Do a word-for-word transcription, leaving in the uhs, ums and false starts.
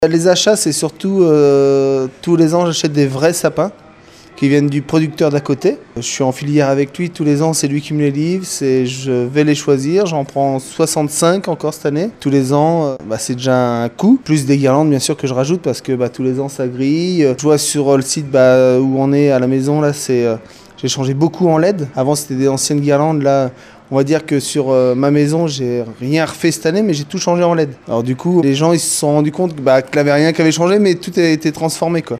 Les achats, c'est surtout euh, tous les ans j'achète des vrais sapins qui viennent du producteur d'à côté. Je suis en filière avec lui, tous les ans c'est lui qui me les livre, c'est, je vais les choisir, j'en prends soixante-cinq encore cette année. Tous les ans, euh, bah, c'est déjà un coût, plus des guirlandes bien sûr que je rajoute parce que bah, tous les ans ça grille. Je vois sur le site bah, où on est à la maison, là, c'est, euh, j'ai changé beaucoup en L E D. Avant c'était des anciennes guirlandes, là on va dire que sur euh, ma maison, j'ai rien refait cette année, mais j'ai tout changé en L E D. Alors du coup, les gens ils se sont rendus compte bah, qu'il n'y avait rien qui avait changé, mais tout a été transformé, quoi.